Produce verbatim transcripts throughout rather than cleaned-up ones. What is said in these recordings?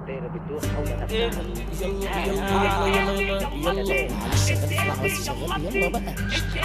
دايرة بتدور حول نفسها. يلا يلا يلا يلا يلا يلا معلش شغال اسمع بس شغال يلا بقى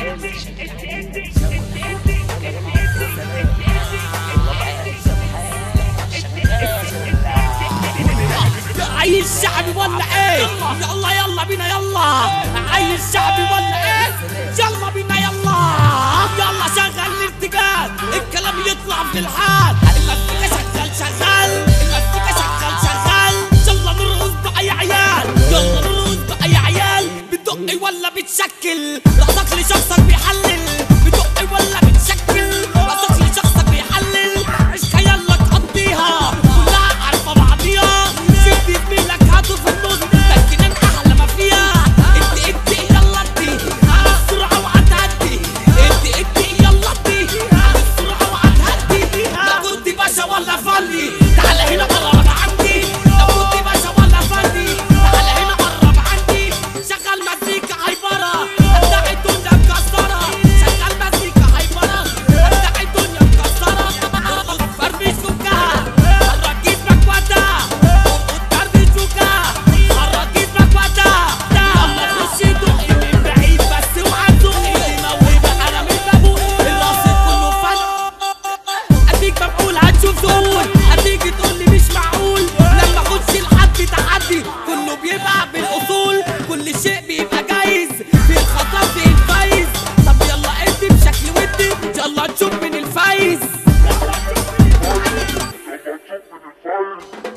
عايز شعبي ولا ايه؟ يلا يلا بينا يلا عايز شعبي ولا ايه؟ يلا بينا يلا يلا شغل الارتجال الكلام يطلع في الحال المزيكا شغال شغال المزيكا شغال شغال يلا نرقص بقى يا عيال يلا نرقص بقى يا عيال بتدقي ولا بتشكل راسك لشخصك بيحلل بتدقي ولا بتشكل راسك لشخصك بيحلل عيشها يلا تقضيها كلها عارفه بعضيها شد زميلك هاته في النص لكن احلى ما فيها انت انت يلا انت السرعه وهتهدي انت انت يلا انت السرعه وهتهدي لا كنت باشا ولا فني تعالى هنا قرب عندي لو كنت باشا ولا فني تعالى هنا قرب عندي شغل مزيكا هايبره ابدع الدنيا مكسره شغل مزيكا هايبره ابدع الدنيا مكسره فرمي سكها خرج جسمك وقتها فرمي سكها خرج جسمك وقتها يلا خش دقي من بعيد بس اوعى تدقي دي موهبه انا مش بقول الراس كله فن اديك مفعول هتشوف ظهور هتيجي تقول لي مش معقول لما اخش لحد تحدي كله بيبقى بالاصول كل شيء بيبقى جايز في الخطا في الفايز طب يلا ادي بشكل ودي يلا نشوف من الفايز